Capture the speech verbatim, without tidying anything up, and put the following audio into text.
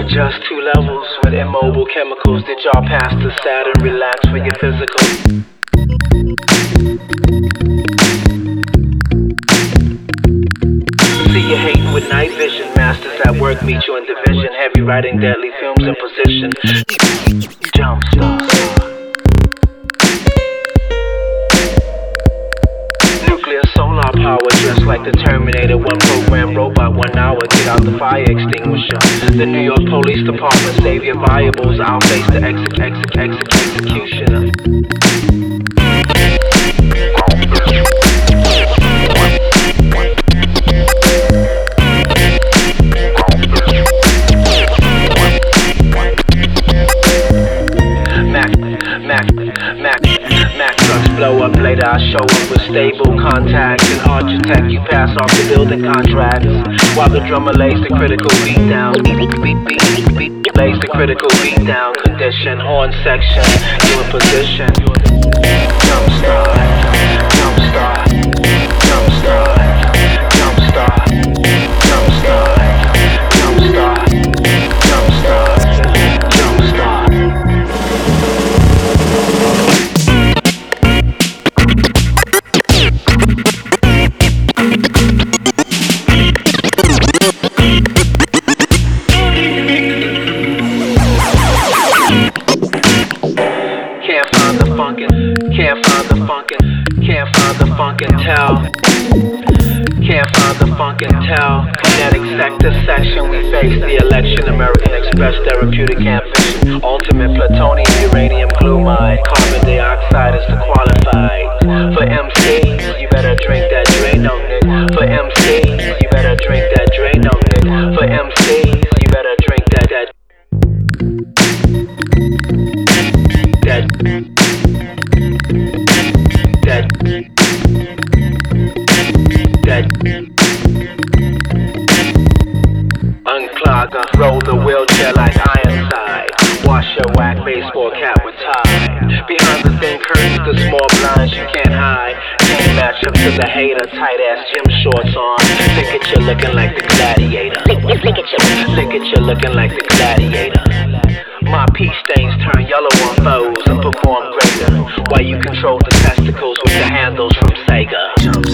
Just two levels with immobile chemicals. Did y'all pass the Saturn? Relax for your physical. See you hating with night vision. Masters at work meet you in division. Heavy writing, deadly films in position. Jump start. Nuclear solar power, just like the Terminator. One program robot, one hour, get out the fire extinguisher. The New York Police Department, save your viables. I'll face the ex ex ex executioner. Blow up later, I show up with stable contacts. An architect, you pass off the building contracts, while the drummer lays the critical beat down. Beat, beat, beat, beat, lays the critical beat down. Condition, horn section, you in position. Jump start, jump start, jump start, jump start, jump start, jump start, jump start, jump start. Can't find the funkin', can't find the funkin' tell. Can't find the funkin' tell. Kinetic sector section, we face the election. American Express therapeutic ambition. Ultimate plutonium, uranium, glumide. Carbon dioxide is the qualified. For M Cs, you better drink that Drano, nigga. For M Cs, you better drink that Drano, nigga. For M Cs, you better drink that, that. That. That, that unclogger, roll the wheelchair like Ironside. Wash your whack baseball cap with tie. Behind the thin curtains, the small blinds you can't hide. Can't match up to the hater, tight ass gym shorts on. Look at you looking like the gladiator. Look, look, look at you, look at you looking like the gladiator. My pea stains turn yellow on foes and perform greater, while you control the testicles with the handles from Sega.